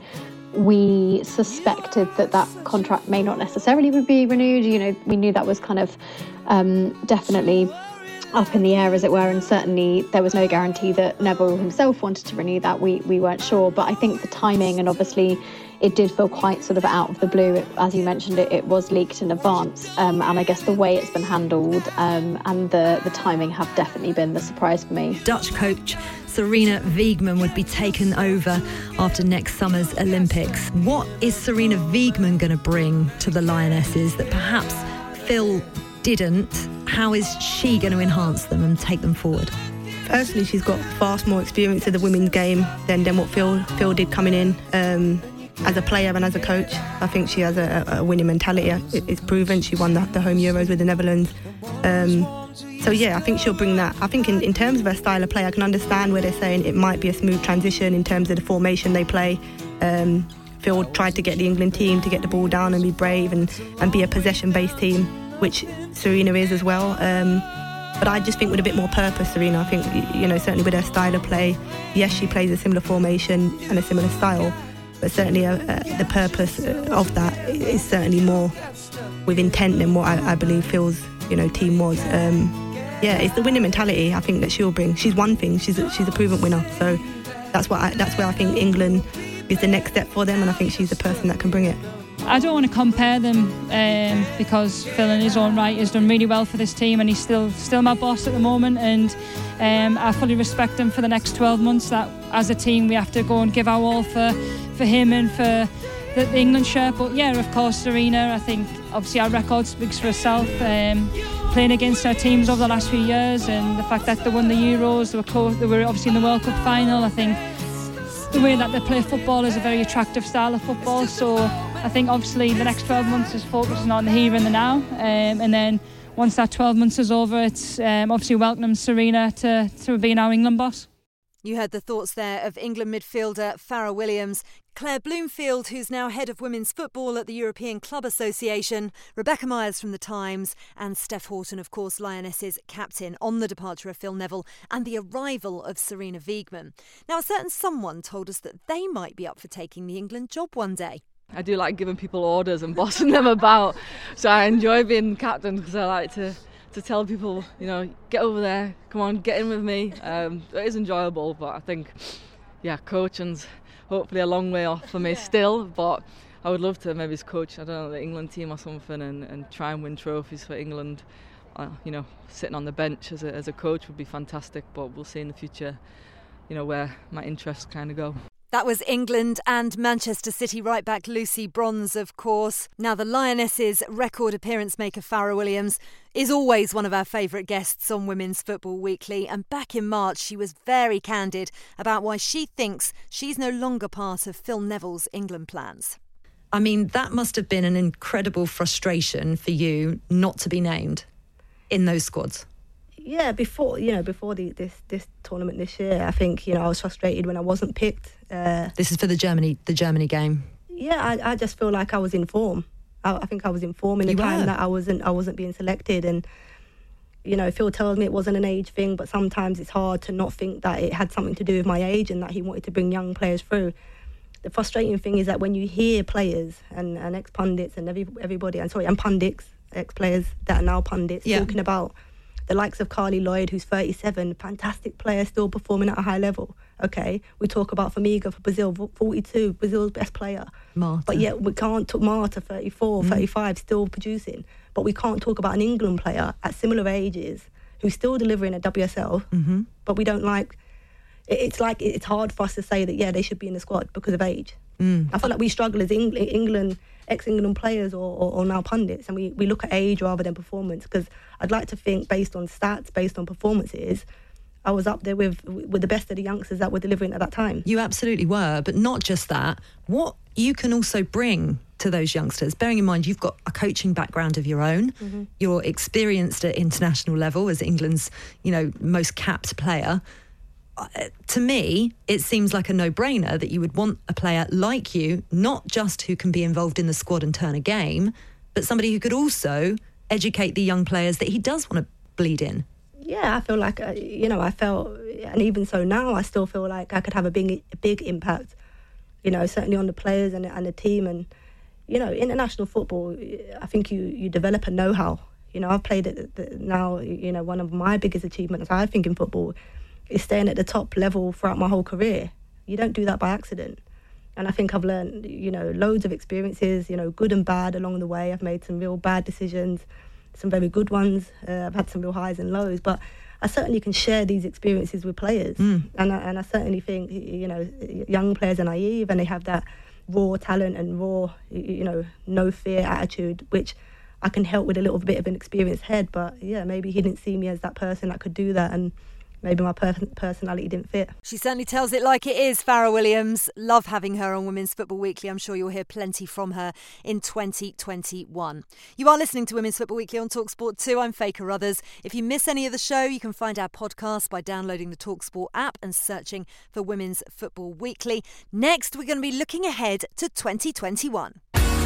we suspected that that contract may not necessarily be renewed. You know, we knew that was kind of um, definitely up in the air, as it were, and certainly there was no guarantee that Neville himself wanted to renew that. We we weren't sure, but I think the timing, and obviously it did feel quite sort of out of the blue. It, as you mentioned, it, it was leaked in advance, um, and I guess the way it's been handled um, and the, the timing have definitely been the surprise for me. Dutch coach Sarina Wiegman would be taken over after next summer's Olympics. What is Sarina Wiegman going to bring to the Lionesses that perhaps Phil didn't? How is she going to enhance them and take them forward? Firstly, she's got far more experience of the women's game than, than what Phil, Phil did coming in. Um, as a player and as a coach, I think she has a, a winning mentality. It, it's proven. She won the, the home Euros with the Netherlands. Um, so yeah, I think she'll bring that. I think in, in terms of her style of play, I can understand where they're saying it might be a smooth transition in terms of the formation they play. Um, Phil tried to get the England team to get the ball down and be brave and, and be a possession-based team, which Sarina is as well. Um, but I just think with a bit more purpose, Sarina, I think, you know, certainly with her style of play, yes, she plays a similar formation and a similar style, but certainly uh, uh, the purpose of that is certainly more with intent than what I, I believe Phil's, you know, team was. Um, yeah, it's the winning mentality I think that she'll bring. She's one thing. She's a, she's a proven winner. So that's what I, that's where I think England is the next step for them, and I think she's the person that can bring it. I don't want to compare them um, because Phil in his own right has done really well for this team, and he's still still my boss at the moment, and um, I fully respect him for the next twelve months. That as a team we have to go and give our all for, for him and for the, the England shirt. But yeah, of course, Sarina, I think obviously our record speaks for itself. Um, playing against our teams over the last few years, and the fact that they won the Euros, they were close, they were obviously in the World Cup final. I think the way that they play football is a very attractive style of football. So I think obviously the next twelve months is focusing on the here and the now, um, and then once that twelve months is over, it's um, obviously welcoming Sarina to, to being our England boss. You heard the thoughts there of England midfielder Farah Williams, Claire Bloomfield, who's now head of women's football at the European Club Association, Rebecca Myers from The Times, and Steph Houghton, of course, Lionesses captain, on the departure of Phil Neville and the arrival of Sarina Wiegman. Now, a certain someone told us that they might be up for taking the England job one day. I do like giving people orders and bossing them about, so I enjoy being captain because I like to, to tell people, you know, get over there, come on, get in with me. Um, it is enjoyable, but I think, yeah, coaching's hopefully a long way off for me still, but I would love to maybe coach, I don't know, the England team or something, and, and try and win trophies for England. Uh, you know, sitting on the bench as a, as a coach would be fantastic, but we'll see in the future, you know, where my interests kind of go. That was England and Manchester City right back Lucy Bronze, of course. Now, the Lionesses' record appearance maker Farrah Williams is always one of our favourite guests on Women's Football Weekly. And back in March, she was very candid about why she thinks she's no longer part of Phil Neville's England plans. I mean, that must have been an incredible frustration for you not to be named in those squads. Yeah, before you know, before the, this this tournament this year, I think you know I was frustrated when I wasn't picked. Uh, this is for the Germany the Germany game. Yeah, I, I just feel like I was in form. I, I think I was in form in the You time were. that I wasn't I wasn't being selected, and you know, Phil tells me it wasn't an age thing, but sometimes it's hard to not think that it had something to do with my age and that he wanted to bring young players through. The frustrating thing is that when you hear players and, and ex pundits and every, everybody, and sorry, and pundits, ex players that are now pundits Yeah. talking about the likes of Carly Lloyd, who's thirty-seven, fantastic player, still performing at a high level. Okay, we talk about Formiga for Brazil, forty-two, Brazil's best player. Marta. But yet we can't talk Marta, thirty-four, Mm. thirty-five, still producing. But we can't talk about an England player at similar ages who's still delivering at W S L. Mm-hmm. But we don't like. it- It's like it's hard for us to say that yeah they should be in the squad because of age. Mm. I feel like we struggle as England, England ex-England players or, or, or now pundits, and we, we look at age rather than performance, because I'd like to think based on stats, based on performances, I was up there with with the best of the youngsters that were delivering at that time. You absolutely were, but not just that. What you can also bring to those youngsters, bearing in mind you've got a coaching background of your own, Mhm. you're experienced at international level as England's, you know, most capped player. Uh, to me, it seems like a no-brainer that you would want a player like you, not just who can be involved in the squad and turn a game, but somebody who could also educate the young players that he does want to bleed in. Yeah, I feel like, uh, you know, I felt, and even so now, I still feel like I could have a big, a big impact, you know, certainly on the players and, and the team. And, you know, international football, I think you, you develop a know-how. You know, I've played it the, now, you know, one of my biggest achievements, I think, in football is staying at the top level throughout my whole career. You don't do that by accident. And I think I've learned, you know, loads of experiences, you know, good and bad along the way. I've made some real bad decisions, some very good ones. Uh, I've had some real highs and lows, but I certainly can share these experiences with players. Mm. And, I, and I certainly think, you know, young players are naive and they have that raw talent and raw, you know, no fear attitude, which I can help with a little bit of an experienced head. But yeah, maybe he didn't see me as that person that could do that, and maybe my per- personality didn't fit. She certainly tells it like it is, Farrah Williams. Love having her on Women's Football Weekly. I'm sure you'll hear plenty from her in twenty twenty-one. You are listening to Women's Football Weekly on TalkSport two. I'm Faye Carruthers. If you miss any of the show, you can find our podcast by downloading the TalkSport app and searching for Women's Football Weekly. Next, we're going to be looking ahead to twenty twenty-one.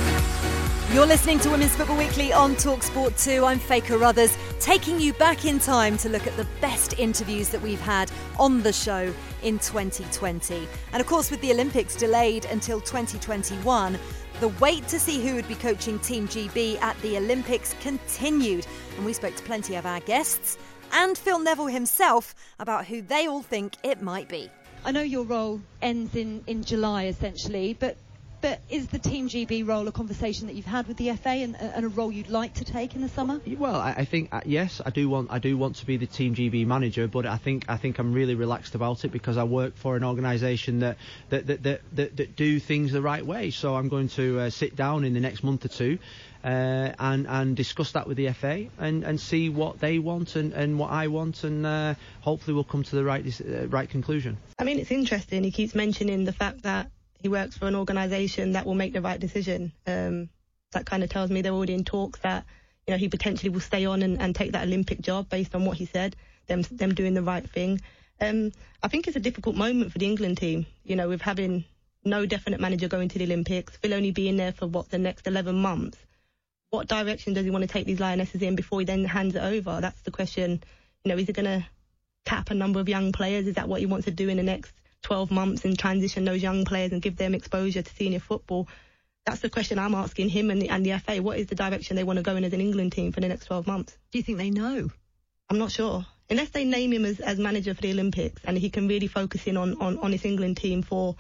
You're listening to Women's Football Weekly on TalkSport two. I'm Faye Carruthers, taking you back in time to look at the best interviews that we've had on the show in twenty twenty. And of course, with the Olympics delayed until twenty twenty-one, the wait to see who would be coaching Team G B at the Olympics continued. And we spoke to plenty of our guests and Phil Neville himself about who they all think it might be. I know your role ends in, in July, essentially, but But is the Team G B role a conversation that you've had with the F A and, and a role you'd like to take in the summer? Well, I, I think uh, yes, I do want I do want to be the Team G B manager, but I think I think I'm really relaxed about it because I work for an organisation that that that, that that that do things the right way. So I'm going to uh, sit down in the next month or two. Uh, and and discuss that with the F A and, and see what they want and, and what I want, and uh, hopefully we'll come to the right uh, right conclusion. I mean, it's interesting. He keeps mentioning the fact that he works for an organisation that will make the right decision. Um, that kind of tells me they're already in talks that, you know, he potentially will stay on and, and take that Olympic job based on what he said, them them doing the right thing. Um, I think it's a difficult moment for the England team, you know, with having no definite manager going to the Olympics, Phil only being there for, what, the next eleven months. What direction does he want to take these Lionesses in before he then hands it over? That's the question. You know, is he going to cap a number of young players? Is that what he wants to do in the next twelve months and transition those young players and give them exposure to senior football? That's the question I'm asking him and the, and the F A. What is the direction they want to go in as an England team for the next twelve months? Do you think they know? I'm not sure. Unless they name him as, as manager for the Olympics and he can really focus in on, on, on his England team for,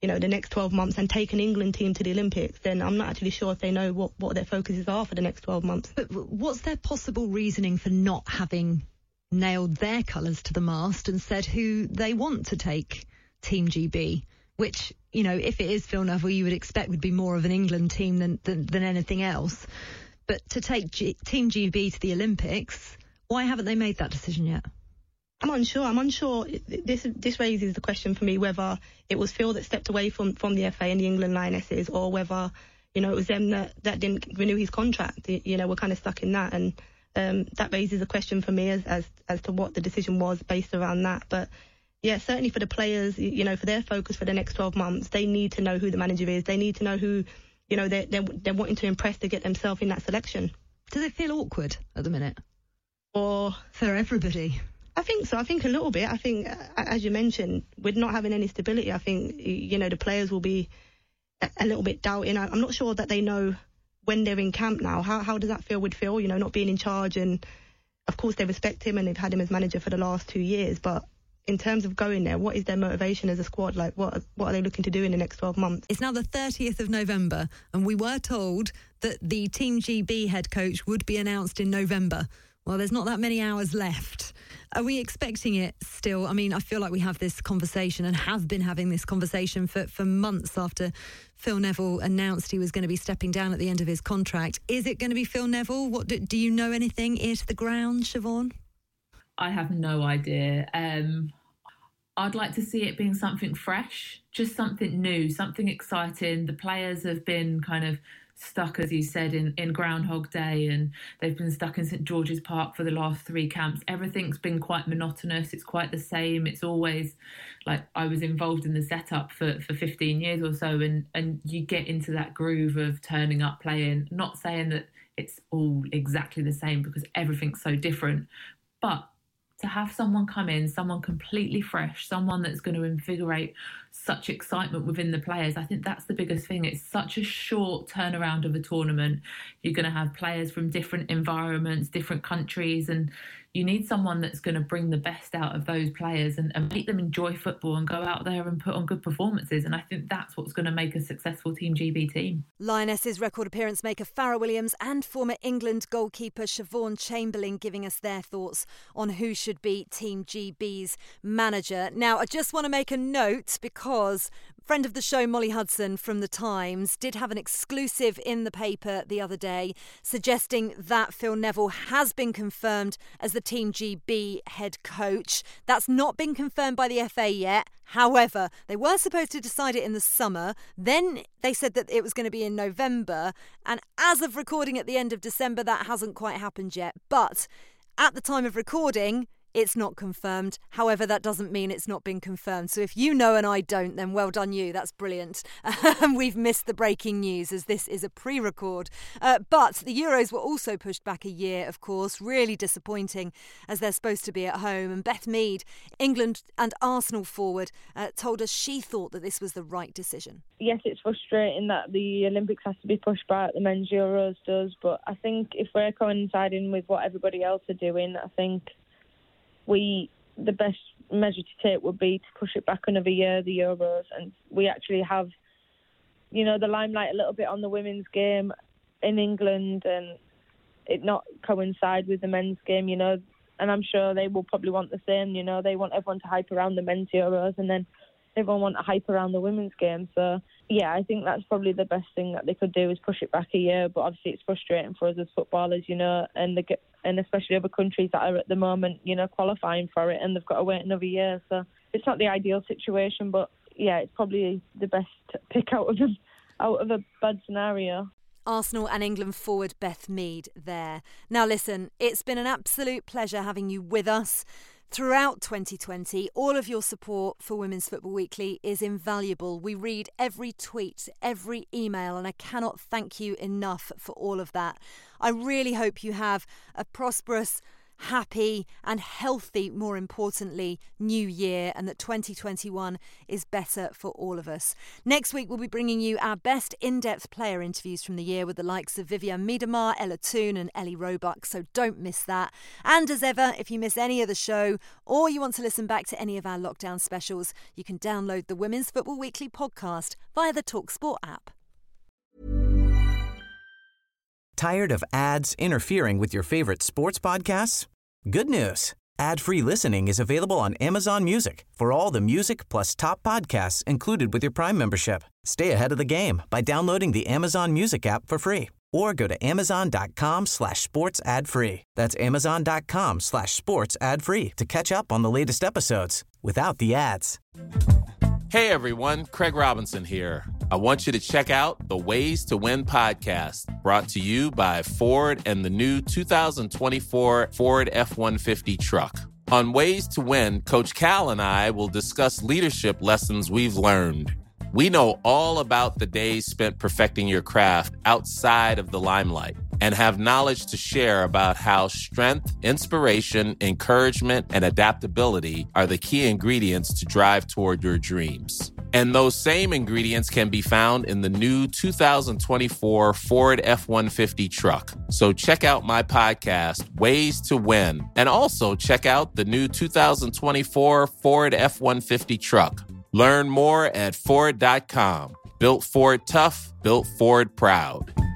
you know, the next twelve months and take an England team to the Olympics, then I'm not actually sure if they know what, what their focuses are for the next twelve months. But what's their possible reasoning for not having nailed their colours to the mast and said who they want to take Team G B, which, you know, if it is Phil Neville, you would expect would be more of an England team than, than, than anything else. But to take G- Team G B to the Olympics, why haven't they made that decision yet? I'm unsure. I'm unsure. This this raises the question for me whether it was Phil that stepped away from, from the F A and the England Lionesses, or whether, you know, it was them that, that didn't renew his contract. You know, we're kind of stuck in that, and um, that raises a question for me as, as as to what the decision was based around that. But yeah, certainly for the players, you know, for their focus for the next twelve months, they need to know who the manager is. They need to know who, you know, they're they're, they're wanting to impress to get themselves in that selection. Does it feel awkward at the minute? Or for everybody? I think so. I think a little bit. I think, uh, as you mentioned, with not having any stability, I think, you know, the players will be a, a little bit doubting. I, I'm not sure that they know when they're in camp now. How how does that feel with Phil, you know, not being in charge? And, of course, they respect him and they've had him as manager for the last two years. But in terms of going there, what is their motivation as a squad? Like, what, what are they looking to do in the next twelve months? It's now the thirtieth of November, and we were told that the Team G B head coach would be announced in November. Well, there's not that many hours left. Are we expecting it still? I mean, I feel like we have this conversation and have been having this conversation for, for months after Phil Neville announced he was going to be stepping down at the end of his contract. Is it going to be Phil Neville? What do, do you know anything? Ear to the ground, Siobhan? I have no idea. Um, I'd like to see it being something fresh, just something new, something exciting. The players have been kind of stuck, as you said, in, in Groundhog Day, and they've been stuck in St George's Park for the last three camps. Everything's been quite monotonous. It's quite the same. It's always like, I was involved in the setup for, for fifteen years or so, and, and you get into that groove of turning up, playing. Not saying that it's all exactly the same because everything's so different, but to have someone come in, someone completely fresh, someone that's going to invigorate such excitement within the players, I think that's the biggest thing. It's such a short turnaround of a tournament. You're going to have players from different environments, different countries, and you need someone that's going to bring the best out of those players and, and make them enjoy football and go out there and put on good performances. And I think that's what's going to make a successful Team G B team. Lionesses record appearance maker Farrah Williams and former England goalkeeper Siobhan Chamberlain giving us their thoughts on who should be Team G B's manager. Now, I just want to make a note because friend of the show, Molly Hudson from The Times, did have an exclusive in the paper the other day suggesting that Phil Neville has been confirmed as the Team G B head coach. That's not been confirmed by the F A yet. However, they were supposed to decide it in the summer. Then they said that it was going to be in November. And as of recording at the end of December, that hasn't quite happened yet. But at the time of recording, it's not confirmed. However, that doesn't mean it's not been confirmed. So if you know and I don't, then well done you. That's brilliant. Um, we've missed the breaking news as this is a pre-record. Uh, but the Euros were also pushed back a year, of course. Really disappointing as they're supposed to be at home. And Beth Mead, England and Arsenal forward, uh, told us she thought that this was the right decision. Yes, it's frustrating that the Olympics has to be pushed back, the men's Euros does. But I think if we're coinciding with what everybody else are doing, I think we the best measure to take would be to push it back another year, the Euros, and we actually have, you know, the limelight a little bit on the women's game in England, and it not coincide with the men's game, you know, and I'm sure they will probably want the same, you know, they want everyone to hype around the men's Euros and then everyone want to hype around the women's game. So yeah, I think that's probably the best thing that they could do is push it back a year, but obviously it's frustrating for us as footballers, you know, and the and especially other countries that are at the moment, you know, qualifying for it, and they've got to wait another year. So it's not the ideal situation, but yeah, it's probably the best pick out of a, out of a bad scenario. Arsenal and England forward Beth Mead there. Now listen, it's been an absolute pleasure having you with us throughout twenty twenty. All of your support for Women's Football Weekly is invaluable. We read every tweet, every email, and I cannot thank you enough for all of that. I really hope you have a prosperous, happy and healthy, more importantly, new year, and that twenty twenty-one is better for all of us. Next week, we'll be bringing you our best in-depth player interviews from the year with the likes of Vivianne Miedema, Ella Toone and Ellie Roebuck, so don't miss that. And as ever, if you miss any of the show or you want to listen back to any of our lockdown specials, you can download the Women's Football Weekly podcast via the TalkSport app. Tired of ads interfering with your favorite sports podcasts? Good news. Ad-free listening is available on Amazon Music for all the music plus top podcasts included with your Prime membership. Stay ahead of the game by downloading the Amazon Music app for free or go to amazon.com slash sports ad free. That's amazon.com slash sports ad free to catch up on the latest episodes without the ads. Hey everyone, Craig Robinson here. I want you to check out the Ways to Win podcast, brought to you by Ford and the new two thousand twenty-four Ford F one fifty truck. On Ways to Win, Coach Cal and I will discuss leadership lessons we've learned. We know all about the days spent perfecting your craft outside of the limelight and have knowledge to share about how strength, inspiration, encouragement, and adaptability are the key ingredients to drive toward your dreams. And those same ingredients can be found in the new two thousand twenty-four Ford F one fifty truck. So check out my podcast, Ways to Win, and also check out the new two thousand twenty-four Ford F one fifty truck. Learn more at Ford dot com. Built Ford tough, built Ford proud.